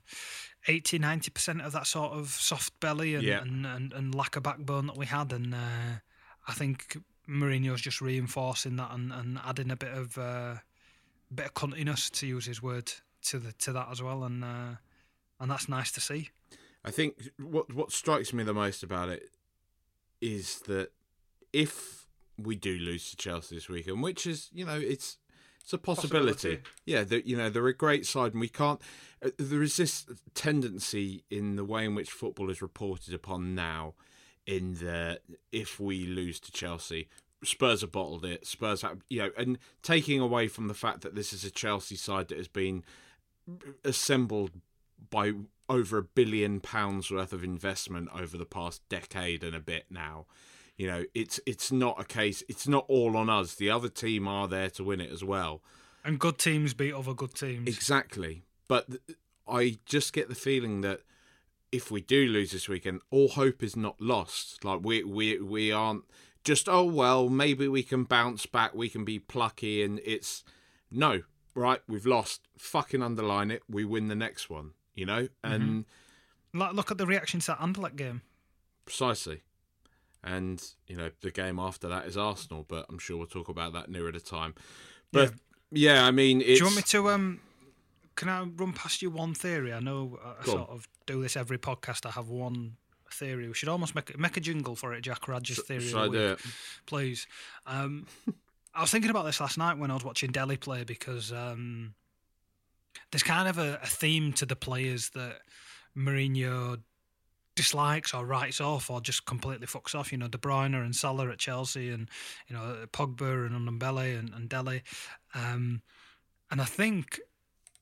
80-90% of that sort of soft belly and lack of backbone that we had, and I think Mourinho's just reinforcing that and adding a bit of cuntiness, to use his word, to that as well, and that's nice to see. I think what strikes me the most about it is that if we do lose to Chelsea this weekend, which is, it's a possibility. Yeah, they're a great side, and we can't. There is this tendency in the way in which football is reported upon now, in that if we lose to Chelsea, Spurs have bottled it. Spurs have, and taking away from the fact that this is a Chelsea side that has been assembled by over £1 billion worth of investment over the past decade and a bit now. It's not a case. It's not all on us. The other team are there to win it as well. And good teams beat other good teams. Exactly. But I just get the feeling that if we do lose this weekend, all hope is not lost. Like we aren't just, maybe we can bounce back. We can be plucky, and it's no, right? We've lost. Fucking underline it. We win the next one. And look at the reaction to that Anderlecht game. Precisely. And, the game after that is Arsenal, but I'm sure we'll talk about that nearer the time. But, I mean, it's... Do you want me to... can I run past you one theory? I know I sort of do this every podcast. I have one theory. We should almost make a jingle for it, Jack Radge's theory. Should I do it? Please. I was thinking about this last night when I was watching Delhi play, because there's kind of a theme to the players that Mourinho dislikes or writes off or just completely fucks off. De Bruyne and Salah at Chelsea, and Pogba and Ndombele and Dele, and I think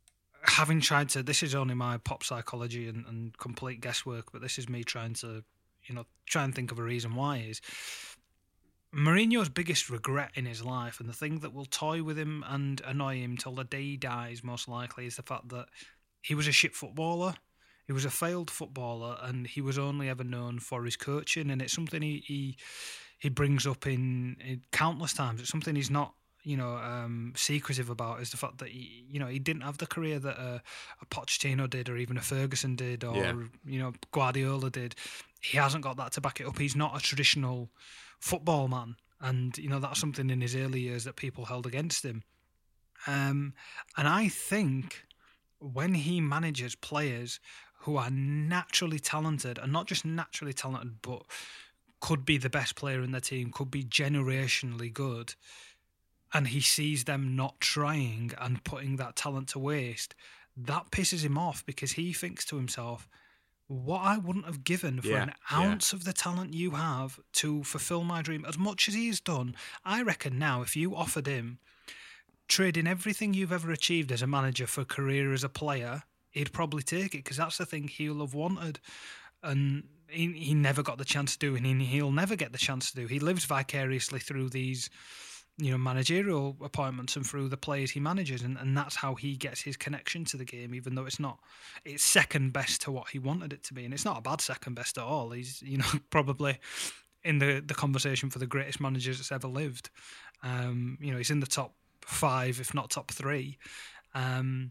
having tried to, this is only my pop psychology and complete guesswork, but this is me trying to, try and think of a reason why is Mourinho's biggest regret in his life, and the thing that will toy with him and annoy him till the day he dies, most likely, is the fact that he was a shit footballer. He was a failed footballer, and he was only ever known for his coaching, and it's something he brings up in countless times. It's something he's not, secretive about, is the fact that he didn't have the career that a Pochettino did, or even a Ferguson did, or Guardiola did. He hasn't got that to back it up. He's not a traditional football man, and that's something in his early years that people held against him. And I think when he manages players who are naturally talented, and not just naturally talented, but could be the best player in the team, could be generationally good, and he sees them not trying and putting that talent to waste, that pisses him off, because he thinks to himself, what I wouldn't have given for an ounce of the talent you have to fulfill my dream, as much as he has done. I reckon now, if you offered him trading everything you've ever achieved as a manager for a career as a player, he'd probably take it, because that's the thing he'll have wanted. And he never got the chance to do, and he'll never get the chance to do. He lives vicariously through these managerial appointments and through the players he manages, and that's how he gets his connection to the game, even though it's second best to what he wanted it to be. And it's not a bad second best at all. He's probably in the conversation for the greatest managers that's ever lived. He's in the top 5, if not top 3. I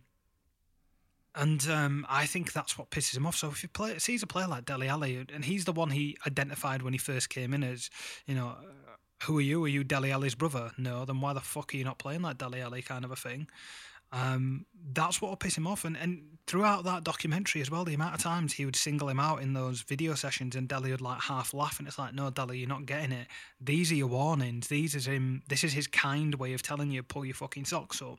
think that's what pisses him off. So if he sees a player like Dele Alli, and he's the one he identified when he first came in as, who are you? Are you Dele Alli's brother? No, then why the fuck are you not playing like Dele Alli, kind of a thing? That's what will piss him off. And throughout that documentary as well, the amount of times he would single him out in those video sessions, and Dele would like half laugh, and it's like, no, Dele, you're not getting it. These are your warnings. This is his kind way of telling you, pull your fucking socks up.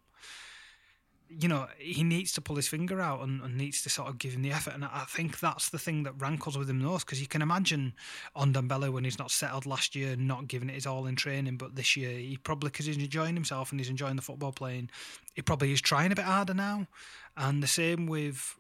He needs to pull his finger out and needs to sort of give him the effort. And I think that's the thing that rankles with him most, because you can imagine Ndombele, when he's not settled last year, not giving it his all in training, but this year he probably, because he's enjoying himself and he's enjoying the football playing, he probably is trying a bit harder now. And the same with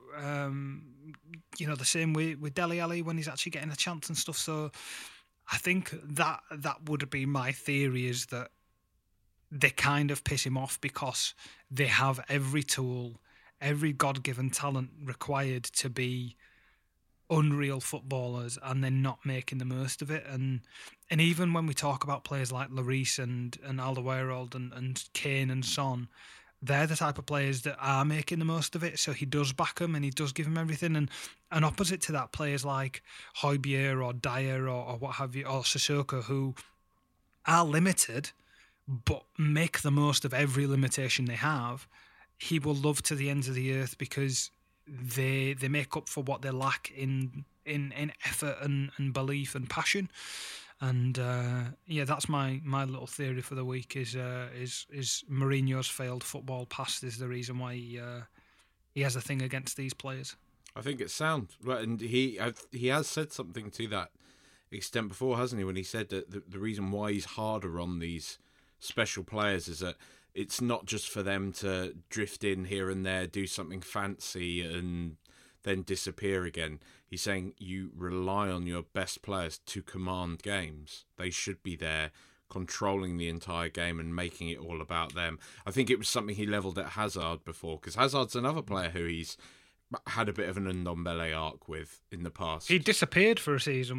with Dele Alli, when he's actually getting a chance and stuff. So I think that would be my theory, is that they kind of piss him off because they have every tool, every God-given talent required to be unreal footballers, and they're not making the most of it. And even when we talk about players like Lloris and Alderweireld and Kane and Son, they're the type of players that are making the most of it. So he does back them and he does give them everything. And opposite to that, players like Højbjerg or Dyer or what have you, or Sissoko, who are limited but make the most of every limitation they have, he will love to the ends of the earth, because they make up for what they lack in effort and belief and passion. And that's my little theory for the week, is Mourinho's failed football past is the reason why he has a thing against these players. I think it's sound, right, and he has said something to that extent before, hasn't he? When he said that the reason why he's harder on these special players is that it's not just for them to drift in here and there, do something fancy, and then disappear again. He's saying you rely on your best players to command games. They should be there controlling the entire game and making it all about them. I think it was something he levelled at Hazard before, because Hazard's another player who he's had a bit of an Ndombele arc with in the past. He disappeared for a season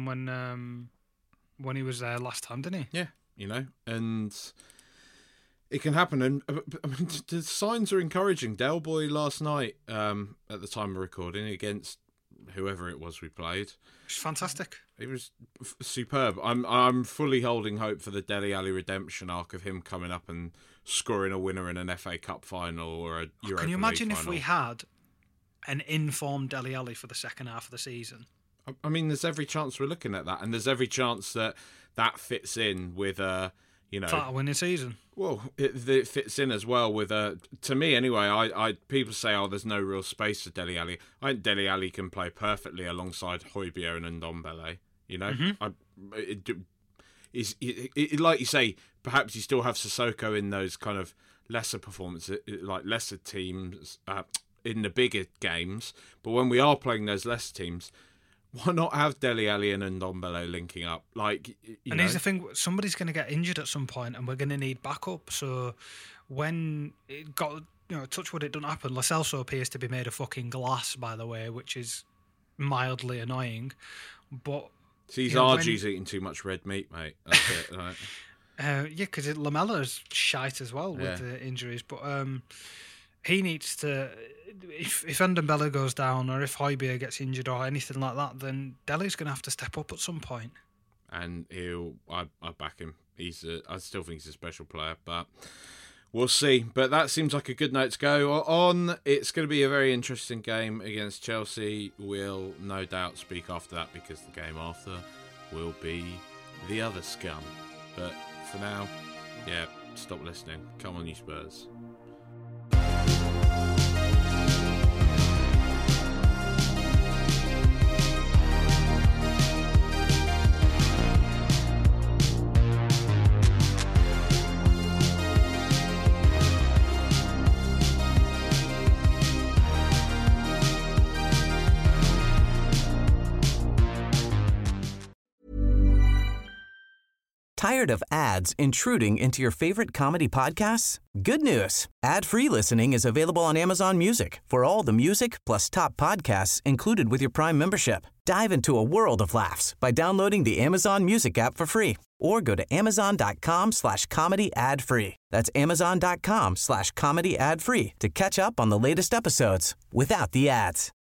when he was there last time, didn't he? Yeah, and it can happen. And I mean, the signs are encouraging. Del Boy last night, at the time of recording, against whoever it was we played, It's fantastic. it was superb. I'm fully holding hope for the Dele Alli redemption arc of him coming up and scoring a winner in an FA Cup final or a Europa Can you League imagine if final. we had an informed Dele Alli for the second half of the season? I mean, there's every chance we're looking at that, and there's every chance that fits in with Title winning season. Well, it fits in as well with to me anyway. I people say, oh, there's no real space for Dele Alli. I think Dele Alli can play perfectly alongside Højbjerg and Ndombele. Like you say, perhaps you still have Sissoko in those kind of lesser performances, like lesser teams, in the bigger games, but when we are playing those less teams, why not have Dele Alli and Ndombele linking up? Like, and here's the thing: somebody's going to get injured at some point, and we're going to need backup. So when it got, touch wood, it doesn't happen. Lo Celso appears to be made of fucking glass, by the way, which is mildly annoying. But see, Argy's eating too much red meat, mate. That's it. Right? Yeah, because Lamella's shite as well with the injuries, but he needs to. If Ndombele goes down, or if Højbjerg gets injured, or anything like that, then Dele's going to have to step up at some point. And I back him. I still think he's a special player, but we'll see. But that seems like a good note to go on. It's going to be a very interesting game against Chelsea. We'll no doubt speak after that, because the game after will be the other scum. But for now, stop listening. Come on, you Spurs. Tired of ads intruding into your favorite comedy podcasts? Good news. Ad-free listening is available on Amazon Music for all the music plus top podcasts included with your Prime membership. Dive into a world of laughs by downloading the Amazon Music app for free or go to amazon.com/comedy ad-free. That's amazon.com/comedy ad-free to catch up on the latest episodes without the ads.